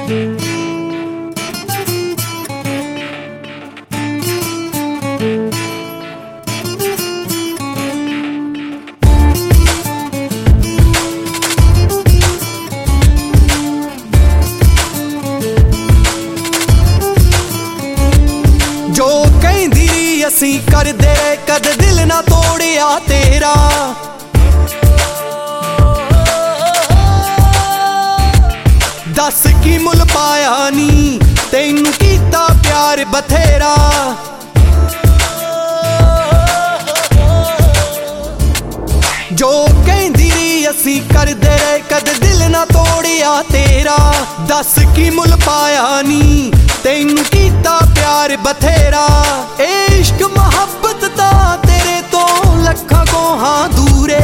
जो कहंदी असी करदे कद दिल ना तोड़िया तेरा। दस की मुल पाया नी तैनू कीता प्यार बथेरा। जो कहंदी असी करदे कद दिल ना तोड़िया तेरा। दस की मुल पाया नी तैनू कीता प्यार बथेरा। इश्क मोहब्बत दा तेरे तो लखां कोहां दूरे।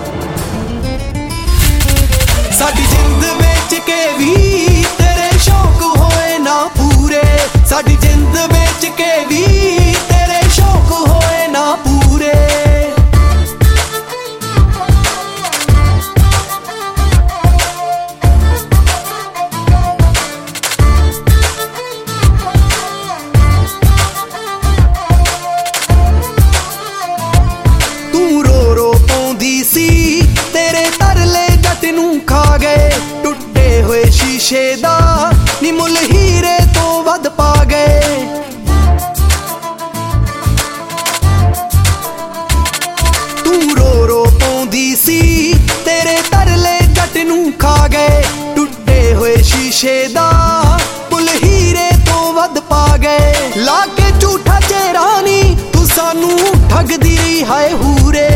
साडी जिंद बेच के भी तेरे शौक होए ना पूरे। साडी जिंद बेच के भी तेरे शौक होए ना पूरे। तेरे तरले जट नू खा गए टुटे हुए शीशे दा नी मुल हीरे तो वध पा गए। तू रो रो पौंदी सी तेरे तरले जट नू खा गए टुटे हुए शीशे दा मुल हीरे तो वध पा गए। लाके झूठा चेहरा नी तू सानू ठगदी रही हाय हूरे।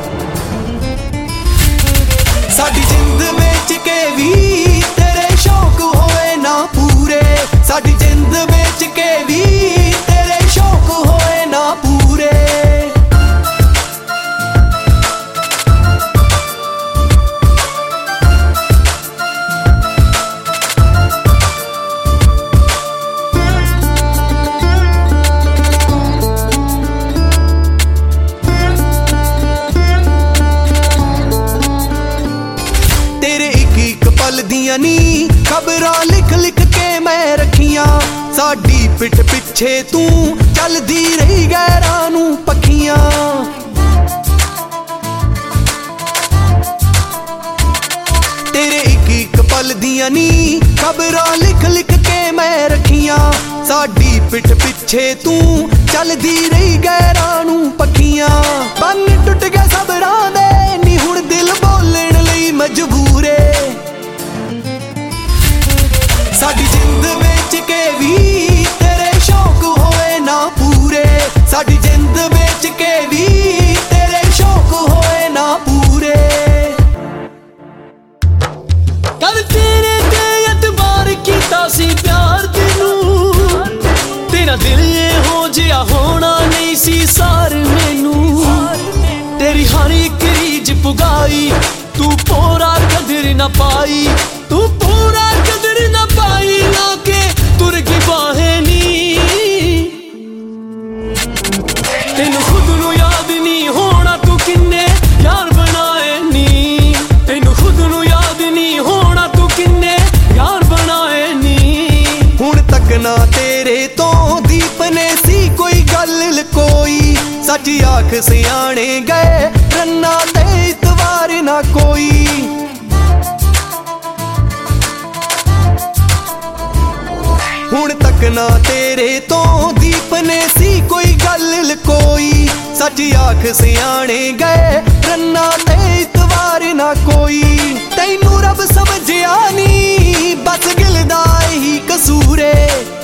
साडी जिंद बेच के भी तेरे शौक होए ना पूरे। साडी जिंद बेच के भी तेरे शौक होए ना पूरे। दियां नी खबरां लिख लिख के मैं रखियां। साडी पिठ पिछे तू चलदी रही गैरां नू पखियां। तेरे एक पल दियां नी खबरां लिख लिख के मैं रखियां। साडी पिठ पिछे तू चलदी रही गैरां नू पखियां। बन टुट गए सबरां दे नी हुण दिल बोलण लई मजबूरे। साडी जिंद बेच के भी तेरे शौक होए ना पूरे। साडी जिंद बेच के भी तेरे शौक होए ना पूरे। कल तेरे ते एतबार कीता सी प्यार तेनू। तेरा दिल हो जिहा होना नहीं सी सार मैनू। तेरी हर एक रीज पुगाई तू पूरा कदर ना पाई। तू पूरा कदर ना पाई लाके तुर की बाहें नी। तेनू खुद नू याद नहीं होना तू किन्ने यार बनाए नी। तेनू खुद नू याद नहीं होना तू किन्ने यार बनाए नी। हुण तक ना तेरे तो दीप ने सी कोई गल लकोई। सच आख सियाणे गए रन्ना ते इतवार ना कोई। हुण तक ना तेरे तो दीप ने सी कोई गल लकोई। सच आख सियाणे गए रन्ना ते इतवार ना कोई। तैनू रब समझिया नी बस गिलदा ही कसूरे।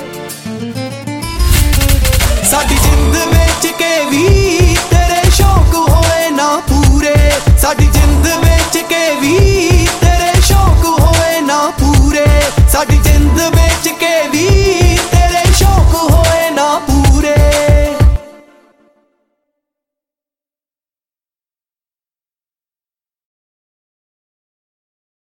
साडी जिंद बेच के भी तेरे शौक होए ना पूरे। साडी जिंद बेच के भी